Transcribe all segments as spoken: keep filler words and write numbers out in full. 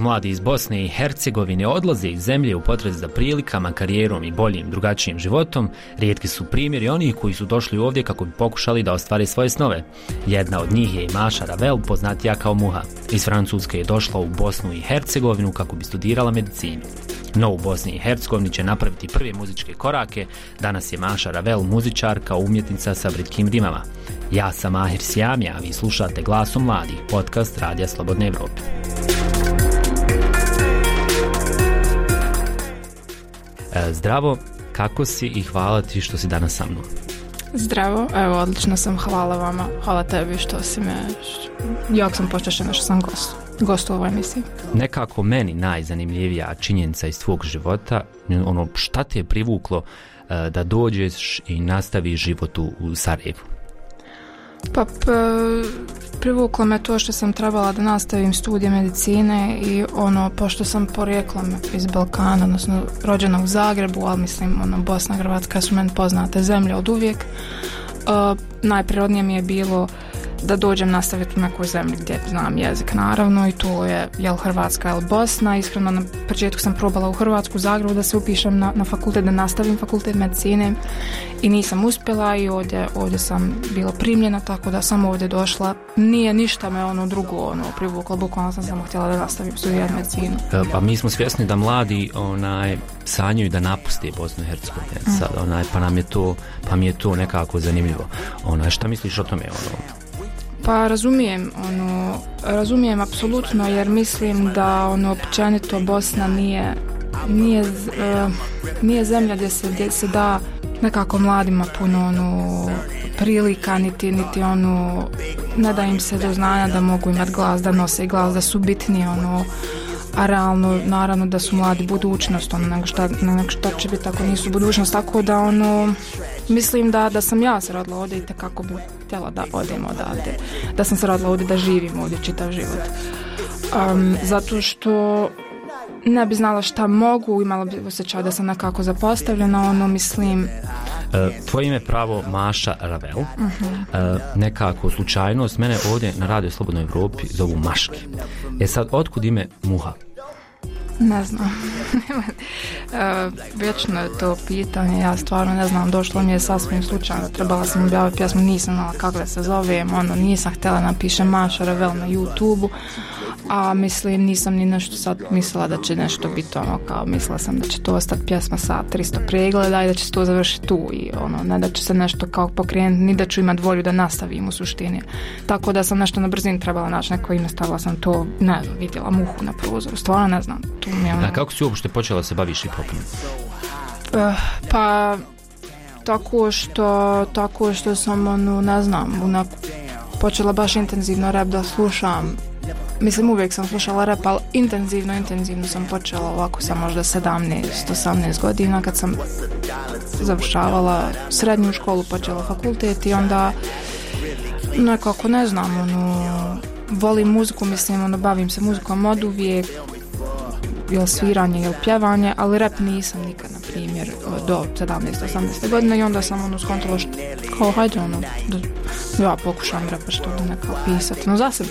mladi iz Bosne i Hercegovine odlaze iz zemlje u potrazi za prilikama, karijerom i boljim, drugačijim životom, rijetki su primjeri onih koji su došli ovdje kako bi pokušali da ostvare svoje snove. Jedna od njih je i Maša Ravel, poznatija kao Muha. Iz Francuske je došla u Bosnu i Hercegovinu kako bi studirala medicinu. No u Bosni i Hercegovini će napraviti prve muzičke korake. Danas je Maša Ravel muzičarka, umjetnica sa britkim rimama. Ja sam Mahir Sjamija, a vi slušate Glasom mladih, podcast Radija Slobodne Evrope. E, zdravo, kako si i hvala ti što si danas sa mnom? Zdravo, evo odlično sam, hvala vama, hvala tebi što si me, jako sam počašćena što sam gost, gost u ovoj emisiji. Nekako meni najzanimljivija činjenica iz tvog života, ono šta te je privuklo uh, da dođeš i nastaviš život u, u Sarajevu? Pa p, privuklo me to što sam trebala da nastavim studije medicine i ono, pošto sam porijeklom iz Balkana, odnosno rođena u Zagrebu, ali mislim, ono, Bosna i Hrvatska su meni poznate zemlje od uvijek, uh, najprirodnije mi je bilo da dođem nastaviti u nekoj zemlji gdje znam jezik, naravno, i to je jel Hrvatska ili Bosna. Iskreno, na početku sam probala u Hrvatsku, u Zagrebu, da se upišem na, na fakultet, da nastavim fakultet medicine i nisam uspjela i ovdje, ovdje sam bila primljena, tako da sam ovdje došla. Nije ništa me ono drugo ono, privuklo, bukvalno sam samo htjela da nastavim studirati medicinu. Pa mi smo svjesni da mladi onaj, sanjaju da napuste Bosnu i Hercegovinu, mm. sad, onaj, pa, nam je to, pa mi je to nekako zanimljivo. Onaj, šta misliš o tome? Ono? Pa razumijem, ono, razumijem apsolutno, jer mislim da ono općenito Bosna nije, nije, uh, nije zemlja gdje se, gdje se da nekako mladima puno ono, prilika, niti, niti ono, ne da im se do znanja da mogu imati glas, da nose glas, da su bitni, ono, a realno, naravno da su mladi budućnost, ono, nego šta, nego šta će biti ako nisu budućnost, tako da ono, mislim da, da sam ja se rodila ovdje i tekako bi htjela da odem odavde, da sam se rodila ovdje, da živim ovdje čitav život. Um, zato što ne bi znala šta mogu, imala bi osjećaj da sam nekako zapostavljena, ono, mislim... Tvoje ime pravo Maša Ravel, uh-huh. Nekako slučajnost, mene ovdje na Radio Slobodnoj Evropi zovu Maški. E sad, otkud ime Muha? Ne znam. uh, vječno je to pitanje, ja stvarno ne znam, došlo mi je sasvim slučajno, trebala sam objaviti pjesmu, nisam znala kako da se zovem, ono, nisam htjela napišem Maša Ravel na YouTube-u, a mislim, nisam ni nešto sad mislila da će nešto biti ono, kao mislila sam da će to ostati pjesma sa tristo pregleda i da će se to završiti tu i ono, ne da će se nešto kao pokrenuti, ni da ću imati volju da nastavim u suštini. Tako da sam nešto na brzini trebala naći neko ime, stavila sam to, ne znam, vidjela Muhu na prozoru, stvarno ne znam. Tu mi je ono... A kako si uopšte počela se baviš hip-hopom? Uh, pa, tako što, tako što sam, ono, ne znam, onak, počela baš intenzivno rap da slušam. Mislim, uvijek sam slušala rap, ali intenzivno, intenzivno sam počela ovako sa možda sedamnaest osamnaest godina kad sam završavala srednju školu, počela fakultet i onda nekako, ne znam, ono, volim muziku, mislim, ono, bavim se muzikom od uvijek, ili sviranje ili pjevanje, ali rap nisam nikad, na primjer, do sedamnaest osamnaest godine i onda sam ono skontala što, kao hajde ono, da ja pokušam rapa što da nekako pisati, no za sebe.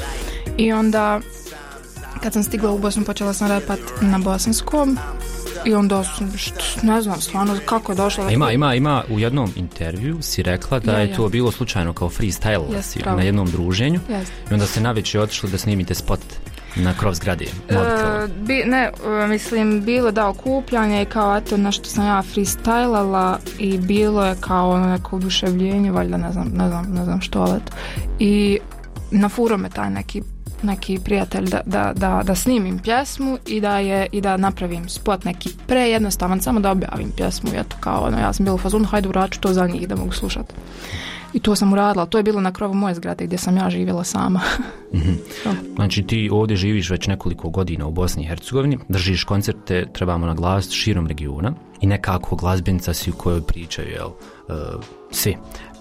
I onda, kad sam stigla u Bosnu, počela sam rapat na bosanskom i onda sam, što, ne znam, stvarno, kako je došla... Ima, ima, ima, u jednom intervju si rekla da ja, je to ja. bilo slučajno kao freestyle yes, na jednom druženju yes. i onda ste navečer otišli da snimite spot na krov zgrade. E, bi, ne, mislim, bilo da okupljanje i kao eto nešto sam ja freestylala i bilo je kao ono neko oduševljenje, valjda ne znam, ne znam, ne znam što, ali eto. I na furo me taj neki neki prijatelj da, da, da, da snimim pjesmu i da je i da napravim spot neki prejednostavan, samo da objavim pjesmu, eto kao ono, ja sam bila u fazonu, hajde uraču to za njih da mogu slušati. I to sam uradila, to je bilo na krovu moje zgrade gdje sam ja živjela sama. Mm-hmm. Znači ti ovdje živiš već nekoliko godina u Bosni i Hercegovini, držiš koncerte, trebamo naglasiti, širom regiona i nekako glazbenica si u kojoj pričaju, jel, uh, svi.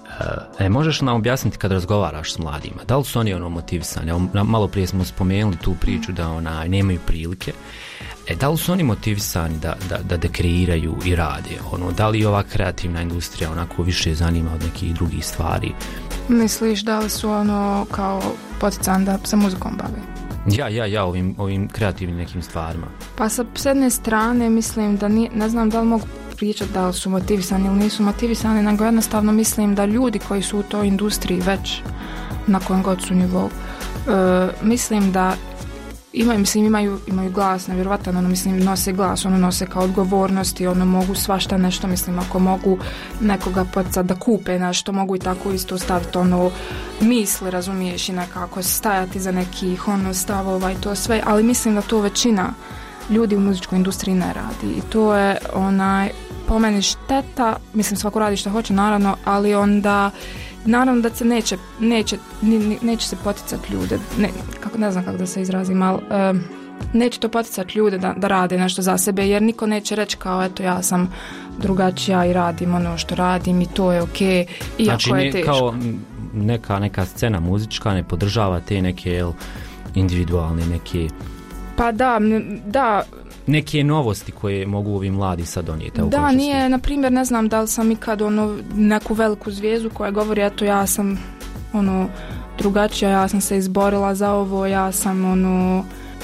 E, možeš nam objasniti kad razgovaraš s mladima, da li su oni ono motivisani? Malo prije smo spomenuli tu priču da ona nemaju prilike. E, da li su oni motivisani da, da, da dekreiraju i rade? Ono, da li ova kreativna industrija onako više zanima od nekih drugih stvari? Misliš da li su ono kao poticani da se muzikom bave? Ja, ja, ja, ovim, ovim kreativnim nekim stvarima. Pa sa s jedne strane mislim da nije, ne znam da li mogu pričati da li su motivisani ili nisu motivisani, nego jednostavno mislim da ljudi koji su u toj industriji već na kojem god su nivou, uh, mislim da imaju, mislim, imaju, imaju glas, nevjerovatan, ono, mislim, nose glas, ono, nose kao odgovornosti, ono, mogu svašta nešto, mislim, ako mogu nekoga poticati da kupe nešto, mogu i tako isto staviti, ono, misli, razumiješ, i nekako stajati za nekih, ono, stavova i to sve, ali mislim da to većina ljudi u muzičkoj industriji ne radi i to je, onaj, po meni šteta, mislim, svako radi što hoće, naravno, ali onda naravno da se neće, neće, neće se poticati ljude, ne, kako, ne znam kako da se izrazim, ali um, neće to poticati ljude da, da rade nešto za sebe, jer niko neće reći kao eto ja sam drugačija i radim ono što radim i to je ok, iako znači, je teško. Kao neka, neka scena muzička ne podržava te neke jel, individualne neke... Pa da, da... neke novosti koje mogu ovi mladi sad donijeti. Da, nije, na primjer, ne znam da li sam ikad ono, neku veliku zvijezdu koja govori eto ja sam ono drugačija, ja sam se izborila za ovo, ja sam ono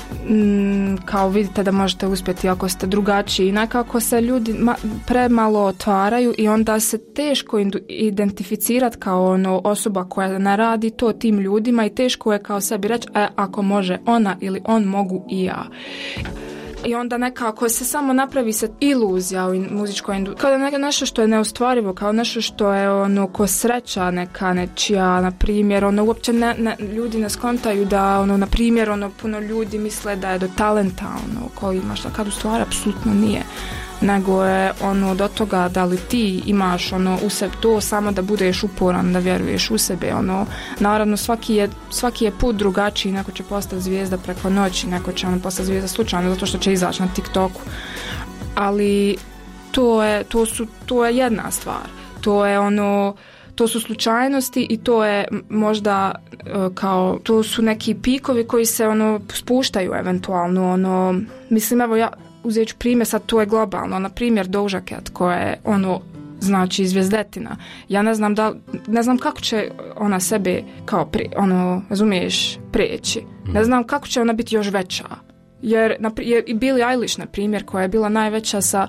m, kao vidite da možete uspjeti ako ste drugačiji. Nekako se ljudi ma, premalo otvaraju i onda se teško identificirati kao ono osoba koja ne radi to tim ljudima i teško je kao sebi reći e, ako može ona ili on mogu i ja. I onda nekako se samo napravi se iluzija u muzičkoj industriji. Kao da nešto što je neostvarivo, kao nešto što je ono ko sreća neka nečija, na primjer, ono uopće ne, ne, ljudi ne skontaju da, ono, na primjer, ono, puno ljudi misle da je do talenta, ono, koji imaš, kad u stvari apsolutno nije. Nego je ono do toga da li ti imaš ono u sebi to samo da budeš uporan, da vjeruješ u sebe, ono naravno svaki je, svaki je put drugačiji, neko će postati zvijezda preko noći, neko će ono postati zvijezda slučajno zato što će izaći na TikToku, ali to je, to su, to je jedna stvar, to je ono to su slučajnosti i to je možda kao to su neki pikovi koji se ono spuštaju eventualno, ono mislim evo ja uzet ću primjer, sad to je globalno, na primjer Doja Cat koja je ono znači zvijezdetina. Ja ne znam da ne znam kako će ona sebe kao pri, ono razumiješ preći. Mm. Ne znam kako će ona biti još veća. Jer na jer i Billie Eilish na primjer koja je bila najveća sa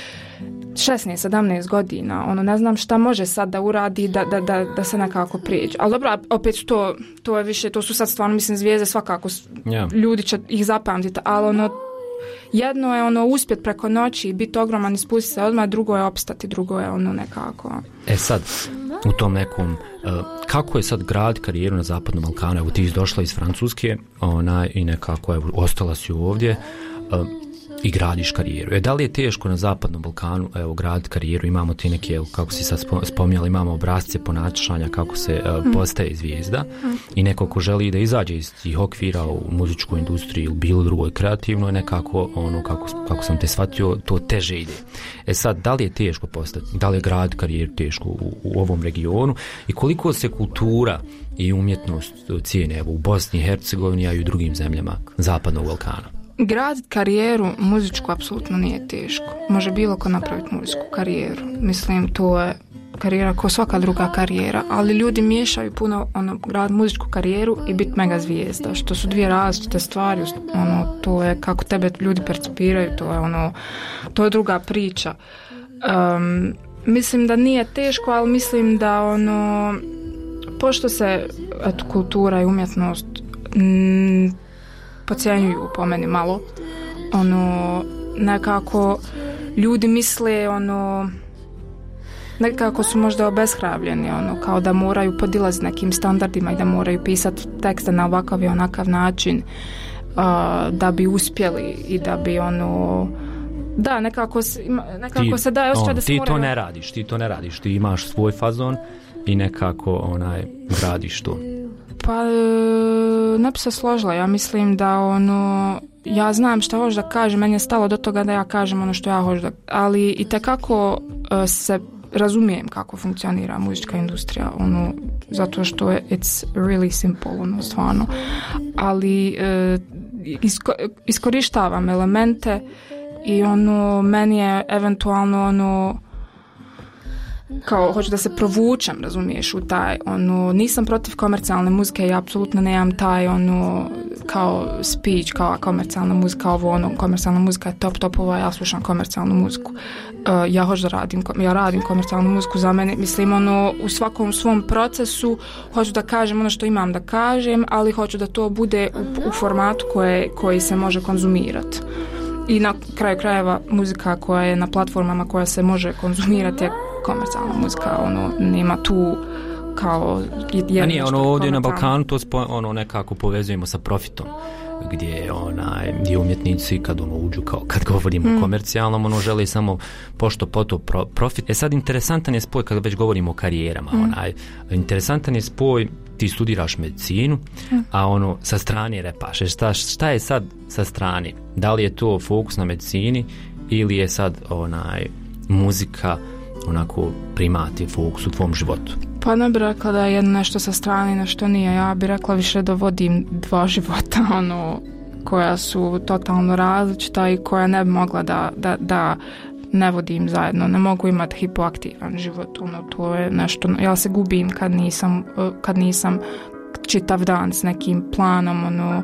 šesnaest sedamnaest godina, ono ne znam šta može sad da uradi da, da, da, da se nekako prijeđe. Ali dobro, opet to to je više, to su sad stvarno mislim zvijezde svakako yeah. Ljudi će ih zapamtiti, ali ono jedno je ono uspjet preko noći i biti ogroman i spustiti se odmah, drugo je opstati, drugo je ono nekako. E sad, u tom nekom, uh, kako je sad grad karijeru na Zapadnom Balkanu? Evo ti došla iz Francuske ona, i nekako evo, ostala si ovdje uh, i gradiš karijeru. E, da li je teško na Zapadnom Balkanu evo, graditi karijeru? Imamo ti neke, evo, kako si sad spominjala, imamo obrazce ponašanja kako se uh, mm. postaje zvijezda mm. i neko ko želi da izađe iz tih okvira u muzičkoj industriji ili bilo drugoj kreativnoj, nekako ono, kako, kako sam te shvatio, to teže ide. E sad, da li je teško postati? Da li je grad karijeru teško u, u ovom regionu? I koliko se kultura i umjetnost cijene evo, u Bosni i Hercegovini, a i u drugim zemljama Zapadnog Balkana? Graditi karijeru muzičku apsolutno nije teško. Može bilo ko napraviti muzičku karijeru. Mislim, to je karijera kao svaka druga karijera, ali ljudi miješaju puno ono, grad muzičku karijeru i biti mega zvijezda, što su dvije različite stvari. Ono, to je kako tebe ljudi percipiraju, to je ono, to je druga priča. Um, mislim da nije teško, ali mislim da ono, pošto se eto, kultura i umjetnost m, podcjenjuju po meni malo, ono, nekako ljudi misle, ono, nekako su možda obeshrabljeni, ono, kao da moraju podilaziti nekim standardima i da moraju pisati tekste na ovakav i onakav način uh, da bi uspjeli i da bi, ono, da, nekako, nekako ti, se daje osjećaj da se ti moraju... to ne radiš, ti to ne radiš, ti imaš svoj fazon i nekako, onaj, gradiš to. Pa ne bi se složila, ja mislim da ono, ja znam šta hoću da kažem, meni je stalo do toga da ja kažem ono što ja hoću da, ali i tekako uh, se razumijem kako funkcionira muzička industrija, ono, zato što je it's really simple, ono, stvarno, ali uh, isko, iskorištavam elemente i ono, meni je eventualno ono, kao hoću da se provučem, razumiješ, u taj, ono, nisam protiv komercijalne muzike, ja apsolutno nemam taj, ono, kao speech, kao komercijalna muzika, ovo ono, komercijalna muzika je top topova, ja slušam komercijalnu muziku. Uh, ja hoću da radim, ja radim komercijalnu muziku za mene, mislim ono, u svakom svom procesu hoću da kažem ono što imam da kažem, ali hoću da to bude u, u formatu koje, koji se može konzumirati. I na kraju krajeva muzika koja je na platformama koja se može konzumirati je komercijalna muzika, ono, nema tu kao jedno. A nije, ono ovdje na Balkanu to spo, ono nekako povezujemo sa profitom, gdje onaj, gdje umjetnici kad ono uđu, kao kad govorimo mm. o komercijalnom, ono žele samo pošto poto pro, profit. E sad interesantan je spoj kad već govorimo o karijerama, mm. onaj, interesantan je spoj, ti studiraš medicinu, mm. a ono sa strane repaš. Šta, šta je sad sa strane? Da li je to fokus na medicini ili je sad onaj muzika onako primati fokus u tvom životu? Pa ne bih rekla da je nešto sa strane, nešto nije. Ja bih rekla više da vodim dva života, ono, koja su totalno različita i koja ne bi mogla da, da, da ne vodim zajedno. Ne mogu imati hipoaktivan život, ono, to je nešto, ja se gubim kad nisam, kad nisam čitav dan s nekim planom, ono,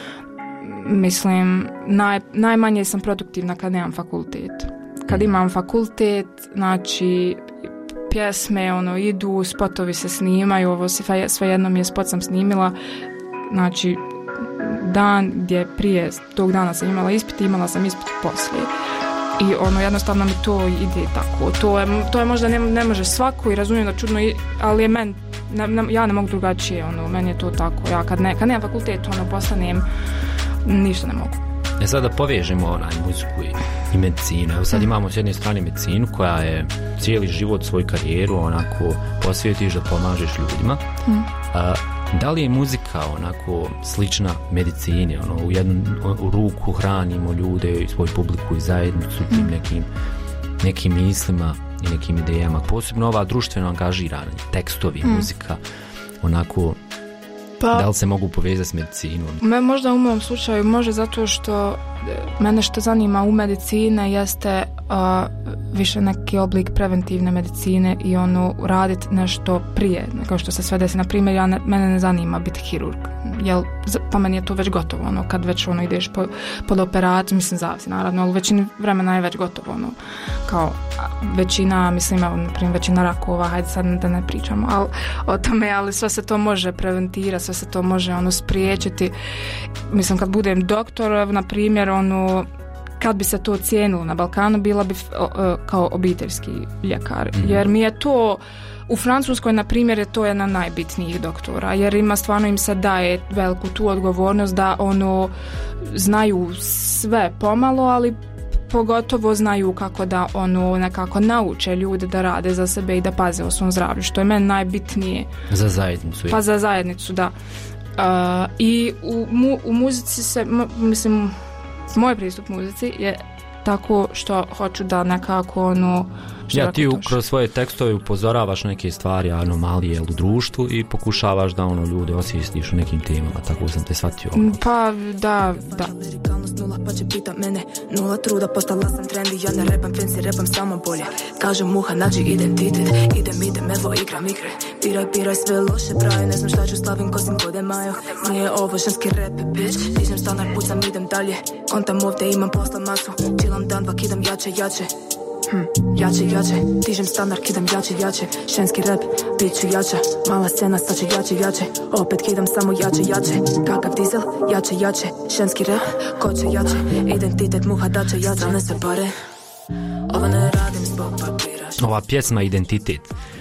mislim, naj, najmanje sam produktivna kad nemam fakultet. Kad imam fakultet, znači pjesme ono idu, spotovi se snimaju, ovo se svejedno mi je spot sam snimila, znači dan gdje prije tog dana sam imala ispit, imala sam ispit poslije. I ono jednostavno mi to ide tako. To je, to je možda ne, ne može svako i razumijem da čudno, ali je men, ne, ne, ja ne mogu drugačije, ono, meni je to tako. Ja kad, ne, kad nemam fakultet, ono, postanem, ništa ne mogu. E sad da povežemo onaj muziku i, i medicinu. Evo sad mm. imamo s jedne strane medicinu koja je cijeli život, svoju karijeru onako posvjetiš da pomažeš ljudima. Mm. A, da li je muzika onako slična medicini, ono, u jednu u ruku hranimo ljude i svoju publiku i zajednicu mm. tim nekim, nekim mislima i nekim idejama, posebno ova društveno angažirana, tekstovi, mm. muzika, onako. Pa, da li se mogu povezati s medicinom? Me možda u mom slučaju može, zato što mene što zanima u medicine jeste uh, više neki oblik preventivne medicine i ono raditi nešto prije, kao što se sve desi. Na primjer, ja ne, mene ne zanima biti hirurg, jel po meni je to već gotovo, ono, kad već ono ideš po, pod operaciju, mislim zavisi naravno, ali u većini vremena je već gotovo, ono, kao većina, mislim, na primjer, većina rakova, hajde sad da ne pričamo ali, o tome, ali sve se to može preventirati, sve se to može ono spriječiti. Mislim, kad budem doktor, na primjer, ono, kad bi se to cijenilo na Balkanu, bila bi o, o, kao obiteljski ljekar, mm-hmm. jer mi je to u Francuskoj, na primjer, je to jedna najbitnijih doktora, jer ima stvarno im se daje veliku tu odgovornost da ono znaju sve pomalo, ali pogotovo znaju kako da ono nekako nauče ljude da rade za sebe i da paze o svom zdravlju, što je meni najbitnije. Za zajednicu. Pa za zajednicu, da. Uh, I u, mu, u muzici se, m, mislim, moj pristup muzici je tako što hoću da nekako ono... Ja, ti u, kroz svoje tekstove upozoravaš neke stvari, anomalije u društvu i pokušavaš da ono ljude osvijestiš u nekim temama, tako sam te shvatio. Ono. Pa, da, da. Nula pa će pita mene, nula truda, postala sam trendy, ja ne repam fancy, repam samo bolje. Kažem muha, nađi identitet, idem, idem, evo igram igre. Piraj, piraj, sve loše braje, ne znam šta ću, slavim kosim kode majo. Nije ovo ženski rap, bitch, dižem standard, pucam, idem dalje. Kontam ovdje, imam posla masu, čilam dan, vak idem jače, jače. Hm, jače, jače, dižem standard, kidam jače, jače. Ženski rap, bit ću jača. Mala scena, sad će jače, jače. Opet kidam samo jače, jače. Kakav dizel, jače, jače. Ženski rap, ko će jače. Identitet muha dače, jače. Strane se pare, ovo ne radim zbog papira. Ova pjesma Identitet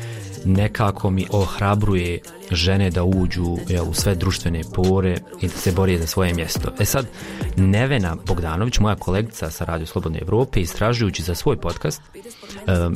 nekako mi ohrabruje žene da uđu, jel, u sve društvene pore i da se bore za svoje mjesto. E sad, Nevena Bogdanović, moja kolegica sa Radio Slobodne Evrope, istražujući za svoj podcast, um,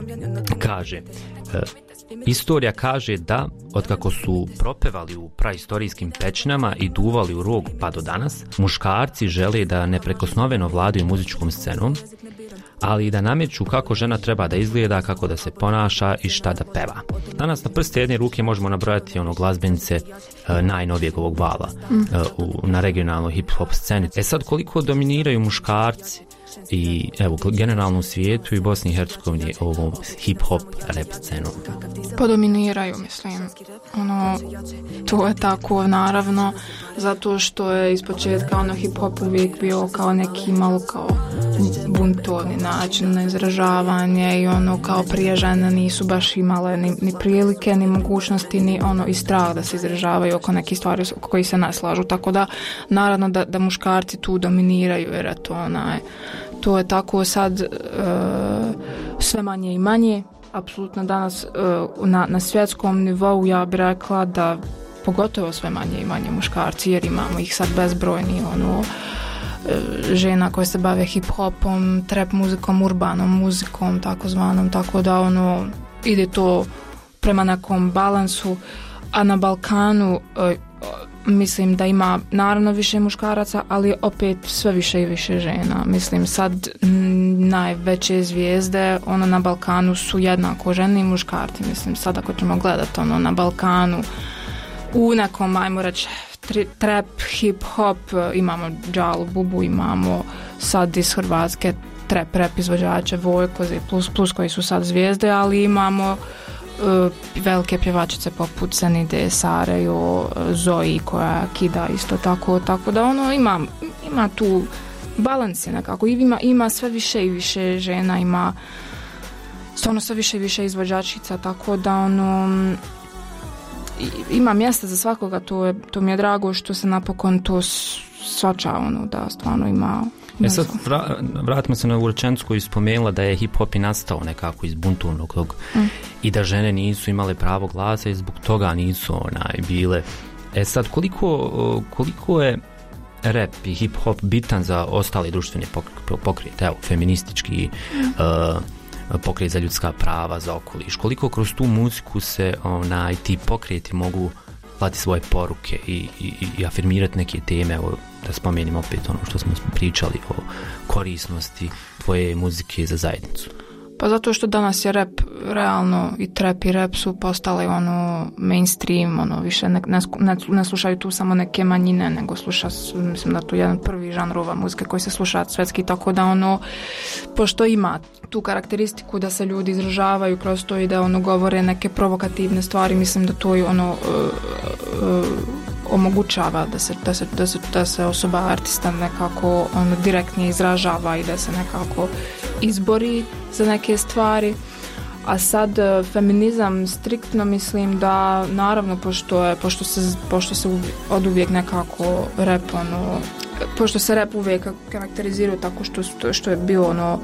kaže, uh, istorija kaže da, otkako su propevali u praistorijskim pećinama i duvali u rog pa do danas, muškarci žele da neprekosnoveno vladaju muzičkom scenom, ali i da nameću kako žena treba da izgleda, kako da se ponaša i šta da peva. Danas na prste jedne ruke možemo nabrojati ono glazbenice e, najnovijeg ovog vala mm. e, u, na regionalnoj hip-hop sceni. E sad, koliko dominiraju muškarci i evo generalno u svijetu i Bosni i Hercegovini ovom hip-hop rap scenom? Pa dominiraju, mislim. Ono, to je tako, naravno, zato što je ispočetka ono hip-hop uvijek bio kao neki malo kao buntovni način na izražavanje i ono kao prije žene nisu baš imale ni, ni prilike, ni mogućnosti, ni ono i strah da se izražavaju oko nekih stvari oko koji se ne slažu, tako da naravno da, da muškarci tu dominiraju jer je to onaj, to je tako sad e, sve manje i manje. Apsolutno danas e, na, na svjetskom nivou ja bih rekla da pogotovo sve manje i manje muškarci jer imamo ih sad bezbrojni ono žena koje se bave hip-hopom, trap muzikom, urbanom muzikom, takozvanom, tako da ono ide to prema nekom balansu, a na Balkanu e, mislim da ima naravno više muškaraca, ali opet sve više i više žena. Mislim sad m, najveće zvijezde ono na Balkanu su jednako žene i muškarci. Mislim sad ako ćemo gledati ono na Balkanu u nekom, ajmo reći, trap, hip-hop, imamo Džalu Bubu, imamo sad iz Hrvatske trap rap izvođače Vojkoze plus, plus koji su sad zvijezde, ali imamo uh, velike pjevačice poput Senide, Sarejo, Zoji koja kida isto tako, tako da ono ima, ima tu balans je nekako, ima, ima sve više i više žena, ima stvarno sve više i više izvođačica, tako da ono ima mjesta za svakoga, to, je, to mi je drago što se napokon to svača ono, da stvarno ima. E sad vra, vratimo se na ovu rečenicu koju spomenula da je hip-hop i nastao nekako iz buntovnog tog mm. i da žene nisu imale pravo glasa i zbog toga nisu onaj bile. E sad koliko, koliko je rap i hip-hop bitan za ostale društvene pokrete, evo feministički mm. uh, pokret za ljudska prava, za okoliš, koliko kroz tu muziku se onaj, ti pokreti mogu slati svoje poruke i, i, i afirmirati neke teme, evo, da spomenim opet ono što smo pričali o korisnosti tvoje muzike za zajednicu. Pa zato što danas je rap realno i trap i rap su postali ono mainstream, ono više ne, ne, ne slušaju tu samo neke manjine, nego sluša, mislim da tu je jedan prvi žanrova muzike koji se sluša svetski, tako da ono, pošto ima tu karakteristiku da se ljudi izražavaju kroz to i da ono govore neke provokativne stvari, mislim da to je ono uh, uh, omogućava da se, da se, da se, da se osoba artista nekako ono direktnije izražava i da se nekako izbori za neke stvari. A sad feminizam striktno mislim da naravno pošto je pošto se pošto se od uvijek nekako rap ono pošto se rap uvijek karakterizira tako što što je bio ono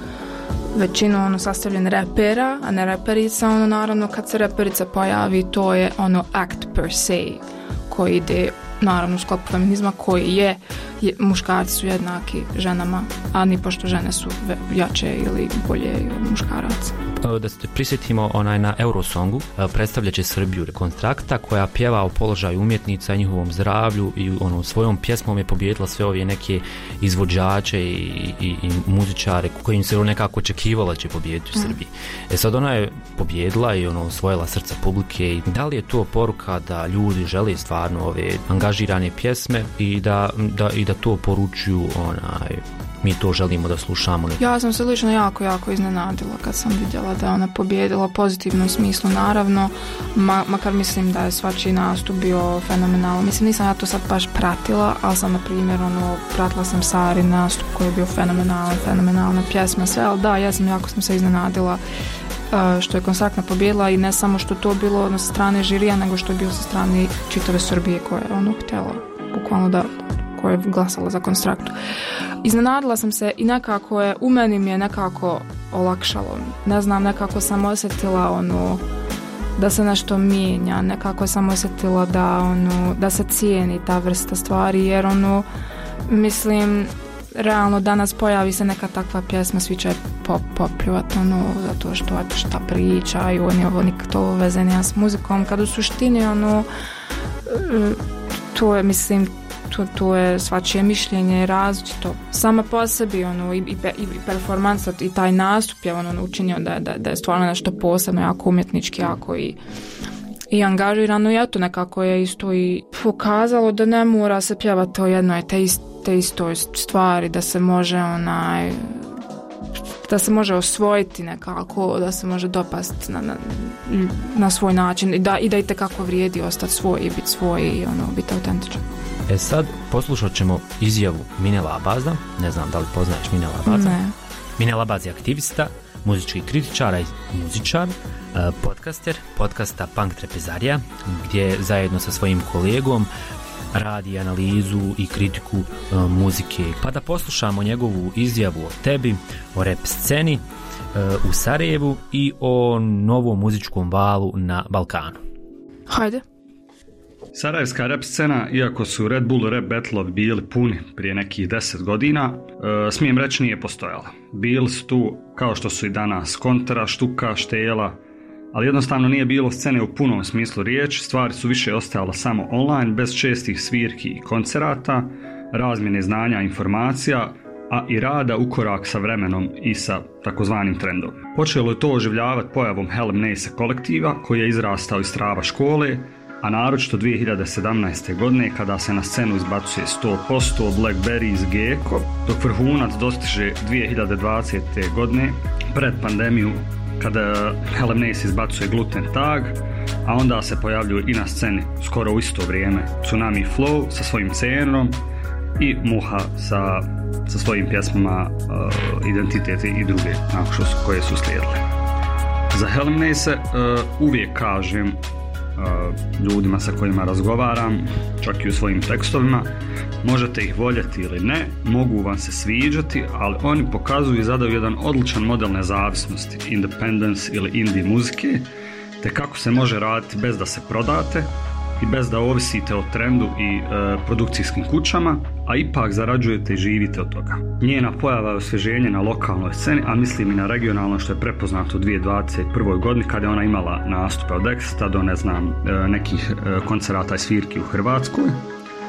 većinu ono sastavljen repera, a ne reperica, ono naravno kad se reperica pojavi to je ono act per se koji ide naravno u sklopu feminizma koji je, je muškarci su jednaki ženama, a ni pošto žene su jače ili bolje od muškaraca. Da se prisjetimo onaj na Eurosongu, predstavljat će Srbiju Rekonstrakta koja pjeva o položaju umjetnica i njihovom zdravlju i ono svojom pjesmom je pobijedila sve ove neke izvođače i, i, i muzičare kojim se nekako očekivalo da će pobijediti u Srbiji. E sad ona je pobijedila i ono osvojila srca publike i da li je to poruka da ljudi žele stvarno ove angažirane pjesme i da, da, i da to poručuju onaj mi to želimo da slušamo. Ja sam se lično jako, jako iznenadila kad sam vidjela da je ona pobijedila u pozitivnom smislu, naravno, ma, makar mislim da je svačiji nastup bio fenomenalan. Mislim, nisam ja to sad baš pratila, ali sam, na primjer, ono, pratila sam Sari nastup koji je bio fenomenalan, fenomenalna pjesma, sve, ali da, ja sam jako sam se iznenadila uh, što je Konstraktna pobijedila i ne samo što to bilo sa strane žirija, nego što je bilo sa strane čitave Srbije koja je ono htjela, bukvalno da koja je glasala za Konstraktu. Iznenadila sam se i nekako je, u meni mi je nekako olakšalo. Ne znam, nekako sam osjetila ono, da se nešto mijenja, nekako sam osjetila da, ono, da se cijeni ta vrsta stvari, jer ono, mislim, realno danas pojavi se neka takva pjesma, svi će pop, popljuvati, ono, zato što eto šta pričaju, oni ovo nikak to veze nema s muzikom, kad u suštini, ono, to je, mislim, to, to je svačije mišljenje različito. Sama po sebi ono, i, i, i performansa i taj nastup je ono, učinio da, da, da je stvarno nešto posebno, jako umjetnički, jako i, i angažirano. I eto nekako je isto i pokazalo da ne mora se pjevati o jednoj te, ist, te istoj stvari, da se može onaj da se može osvojiti nekako, da se može dopasti na, na, na svoj način i da, i da i tekako vrijedi ostati svoj i biti svoj i ono, biti autentičan. E sad poslušat ćemo izjavu Mine Labaza, ne znam da li poznaš Mine Labaza. Ne. Mine Labaz je aktivista, muzički kritičar i muzičar, podcaster, podcasta Punk Trepezarija, gdje zajedno sa svojim kolegom radi analizu i kritiku uh, muzike. Pa da poslušamo njegovu izjavu o tebi, o rap sceni uh, u Sarajevu i o novom muzičkom valu na Balkanu. Hajde. Sarajevska rap scena, iako su Red Bull rap battleovi bili puni prije nekih deset godina, uh, smijem reći nije postojala. Bili su tu, kao što su i danas, Kontra, Štuka, Štela, ali jednostavno nije bilo scene u punom smislu riječi, stvari su više ostajale samo online, bez čestih svirki i koncerata, razmjene znanja i informacija, a i rada u korak sa vremenom i sa takozvanim trendom. Počelo je to oživljavati pojavom Helm Nase kolektiva, koji je izrastao iz trava škole, a naročito dvije hiljade sedamnaeste. godine kada se na scenu izbacuje sto posto, Blackberries, Gecko, dok vrhunac dostiže dvije hiljade dvadesete. godine pred pandemiju, kada Helm Nase izbacuje Gluten Tag, a onda se pojavljuju i na sceni skoro u isto vrijeme Tsunami Flow sa svojim scenom i Muha sa, sa svojim pjesmama uh, Identiteti i druge nakon što su, koje su slijedile. Za Helm Nase uh, uvijek kažem uh, ljudima sa kojima razgovaram, čak i u svojim tekstovima, možete ih voljeti ili ne, mogu vam se sviđati, ali oni pokazuju i zadaju jedan odličan model nezavisnosti, independence ili indie muzike, te kako se može raditi bez da se prodate i bez da ovisite o trendu i e, produkcijskim kućama, a ipak zarađujete i živite od toga. Njena pojava je osvježenje na lokalnoj sceni, a mislim i na regionalno, što je prepoznato u dvije hiljade dvadeset prve. godini kada je ona imala nastupe od Exita do ne znam e, nekih e, koncerata i svirki u Hrvatskoj. E,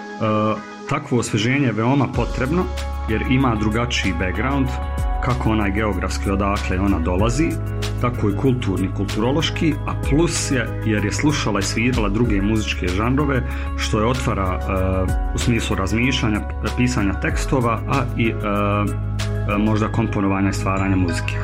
takvo osvježenje je veoma potrebno jer ima drugačiji background, kako onaj geografski odakle ona dolazi, tako i kulturni, kulturološki, a plus je jer je slušala i svirala druge muzičke žanrove, što je otvara uh, u smislu razmišljanja, pisanja tekstova, a i uh, možda komponovanja i stvaranja muzike.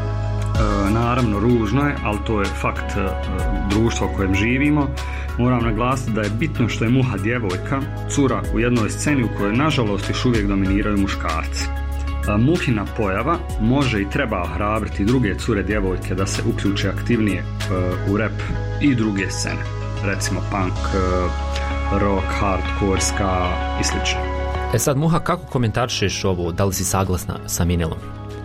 Uh, naravno, ružno je, ali to je fakt uh, društva u kojem živimo. Moram naglasiti da je bitno što je Muha djevojka, cura u jednoj sceni u kojoj nažalost još uvijek dominiraju muškarci. Muhina pojava može i treba ohrabriti druge cure djevojke da se uključe aktivnije uh, u rap i druge scene, recimo punk, uh, rock, hardcore, ska i slično. E sad, Muha, kako komentaršeš ovo, da li si saglasna sa Minelom?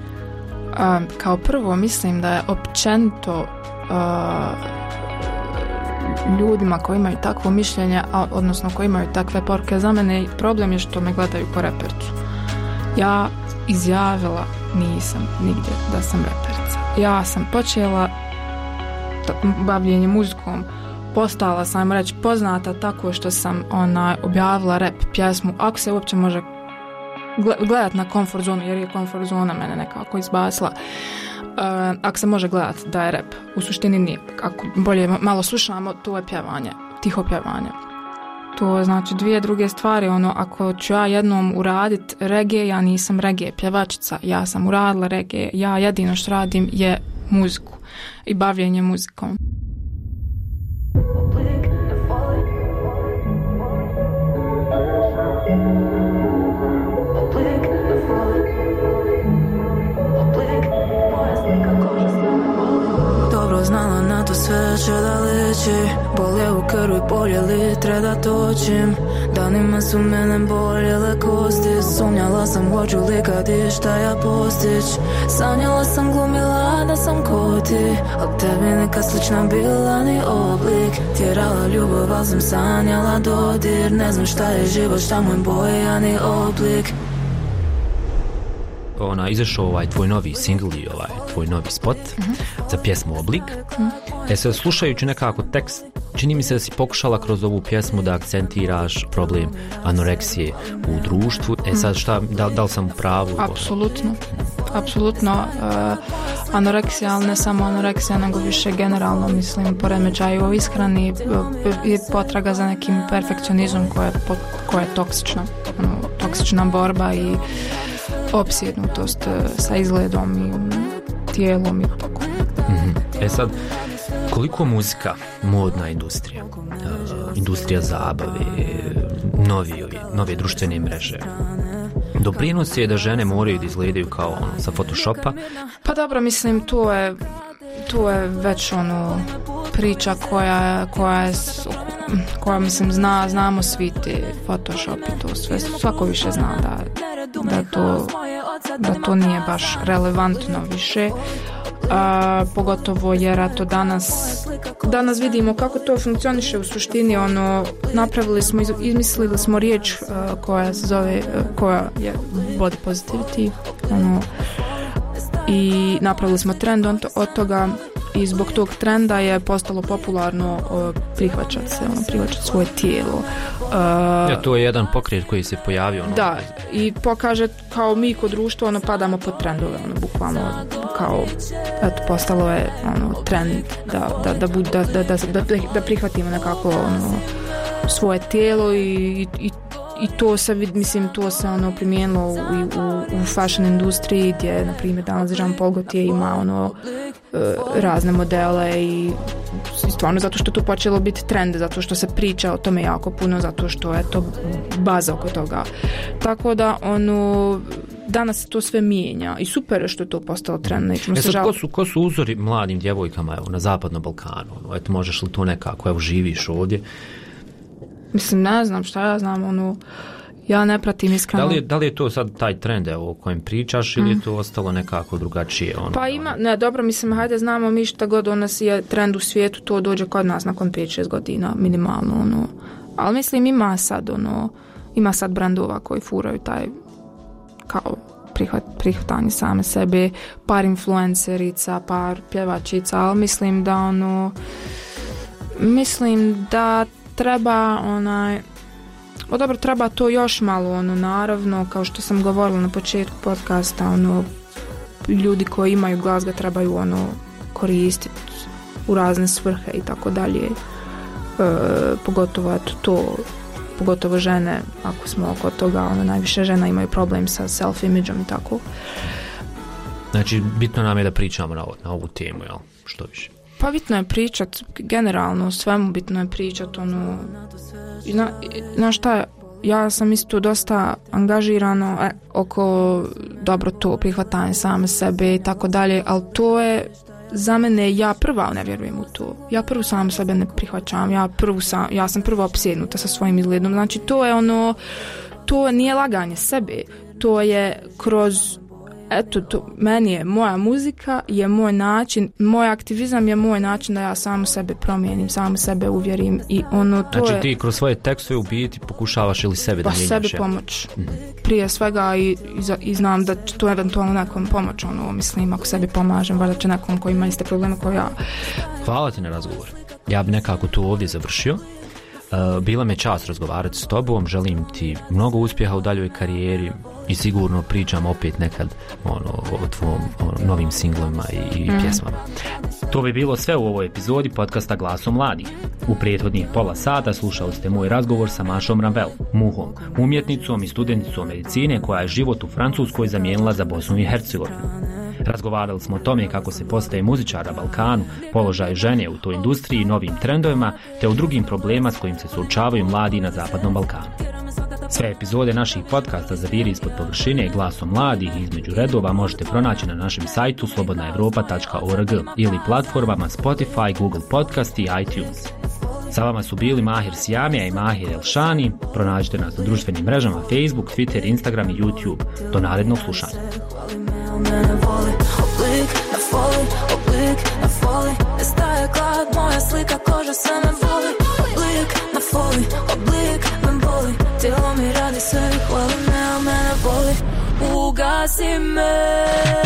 Uh, kao prvo mislim da je općenito uh, ljudima koji imaju takvo mišljenje, a, odnosno koji imaju takve poruke, za mene problem je što me gledaju po repercu. Ja izjavila nisam nigdje da sam reperica. Ja sam počela bavljenje muzikom, postala sam reći poznata tako što sam ona objavila rap pjesmu, ako se uopće može gledat na comfort zonu, jer je comfort zona mene nekako izbacila. Uh, ako se može gledat da je rap, u suštini nije. Ako bolje malo slušamo, to je pjevanje, tiho pjevanje. To znači dvije druge stvari, ono, ako ću ja jednom uradit reggae, ja nisam reggae pjevačica, ja sam uradila reggae, ja jedino što radim je muziku i bavljenje muzikom. Znala na to sve će da liči, bolje u krvi, bolje litre da točim. Danima su mene boljele kosti, sumnjala sam hoću li kad i šta ja postić. Sanjala sam, glumila da sam ko ti, al tebi neka slična bila ni oblik. Tjerala ljubav, al sam sanjala dodir, ne znam šta je život, šta moj boja ni oblik. ona, izašao ovaj tvoj novi singl i ovaj tvoj novi spot uh-huh. za pjesmu Oblik. Uh-huh. E sad, slušajući nekako tekst, čini mi se da si pokušala kroz ovu pjesmu da akcentiraš problem anoreksije u društvu. E sad, šta, da, da li sam u pravu? Apsolutno. Apsolutno. Uh, anoreksija, ali ne samo anoreksija, nego više generalno, mislim, poremećaj u ishrani i potraga za nekim perfekcionizmom koja je, koja je toksična. Ono, toksična borba i opsjednutost sa izgledom i tijelom i tako. Mm-hmm. E sad, koliko muzika, modna industrija, uh, industrija zabave, novi, nove društvene mreže, doprinos je da žene moraju da izgledaju kao ono, sa Photoshopa? Pa dobro, mislim, to je, to je već ono priča koja, koja je, koja mislim, zna, znamo svi ti Photoshop i to sve, svako više zna da, da, to, da to nije baš relevantno više. A, pogotovo jer eto danas danas vidimo kako to funkcioniše u suštini, ono, napravili smo, izmislili smo riječ uh, koja se zove, uh, koja je body positivity, ono, i napravili smo trend od, od toga i zbog tog trenda je postalo popularno uh, prihvaćati se, ono, prihvaćati svoje tijelo. Uh, ja, to je jedan pokret koji se pojavio. Ono, da, i pokaže kao mi kod društva ono, padamo pod trendove, ono, bukvalno kao eto, postalo je ono, trend da, da, da, bud, da, da, da, da, da prihvatimo nekako ono, svoje tijelo i, i, i to se, mislim, to se ono, primijenilo u, u, u fashion industriji gdje, na primjer, danas Jean Paul Gaultier ima ono, razne modele i stvarno zato što to počelo biti trend, zato što se priča o tome jako puno, zato što je to baza oko toga. Tako da ono, danas to sve mijenja i super je što je to postalo trend. E sad, ko su, ko su uzori mladim djevojkama evo, na zapadnom Balkanu? Ono, eto, možeš li to nekako, evo, živiš ovdje? Mislim, ne znam šta ja znam, ono, ja ne pratim iskreno. Da li, da li je to sad taj trend evo, o kojem pričaš ili mm. je to ostalo nekako drugačije? Ono, pa ima, ne, dobro, mislim, hajde, znamo mi šta god ono je trend u svijetu, to dođe kod nas nakon pet šest godina, minimalno, ono. Ali mislim, ima sad, ono, ima sad brandova koji furaju taj, kao, prihvat, prihvatanje same sebe, par influencerica, par pjevačica, ali mislim da, ono, mislim da treba, onaj, o dobro, treba to još malo, ono, naravno, kao što sam govorila na početku podcasta, ono, ljudi koji imaju glas ga trebaju, ono, koristiti u razne svrhe i tako dalje. E, pogotovo, eto, to, pogotovo žene, ako smo oko toga, ono, najviše žena imaju problem sa self-imidžom i tako. Znači, bitno nam je da pričamo na, na ovu temu, jel? Što više? Pa bitno je pričat, generalno, o svemu bitno je pričat, ono, na, na šta, ja sam isto dosta angažirano e, oko, dobro, to prihvatanje same sebe i tako dalje, ali to je, za mene, ja prva ne vjerujem u to, ja prvu sam sebe ne prihvaćam, ja, prvu sam, ja sam prva opsjednuta sa svojim izgledom, znači to je ono, to nije laganje sebe, to je kroz, eto, to, meni je moja muzika, je moj način, moj aktivizam je moj način da ja samu sebe promijenim, samu sebe uvjerim i ono, to znači, je... ti kroz svoje tekstove u biti pokušavaš ili sebe da mijenjaš? Pa sebi pomoć. Mm-hmm. Prije svega i, i, i znam da će to eventualno nekom pomoć, ono, mislim, ako sebi pomažem, valjda će nekom koji ima iste probleme kao ja. Hvala ti na razgovor. Ja bi nekako tu ovdje završio. Uh, bila me čast razgovarati s tobom, želim ti mnogo uspjeha u daljoj karijeri i sigurno pričam opet nekad ono, o tvom ono, novim singlovima i, i mm. pjesmama. To bi bilo sve u ovoj epizodi podcasta Glasom mladih. U prethodnih pola sata slušali ste moj razgovor sa Mašom Ravel, Muhom, umjetnicom i studenticom medicine koja je život u Francuskoj zamijenila za Bosnu i Hercegovinu. Razgovarali smo o tome kako se postaje muzičar na Balkanu, položaj žene u toj industriji, novim trendovima, te o drugim problema s kojim se suočavaju mladi na Zapadnom Balkanu. Sve epizode naših podcasta Zaviri ispod površine i Glasom mladih i Između redova možete pronaći na našem sajtu slobodna europa tačka org ili platformama Spotify, Google Podcast i iTunes. Sa vama su bili Mahir Sijamija i Mahir Elšani. Pronađite nas na društvenim mrežama Facebook, Twitter, Instagram i YouTube. Do narednog slušanja. Mene voli, oblik, ne foli, oblik, ne foli, ne staje glad, moja slika, koža se me voli, oblik, ne foli, oblik, me boli, tijelo mi radi sve i hvali me, a mene voli, uga. ugasi me.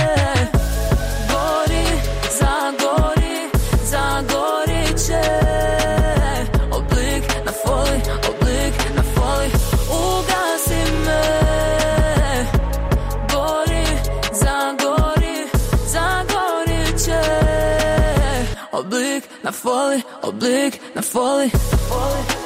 Gori, zagori, zagorit će. Oblik na foli, oblik na foli, ugasi me. Gori, zagori, zagorit će. Oblik na foli, oblik na foli, na foli.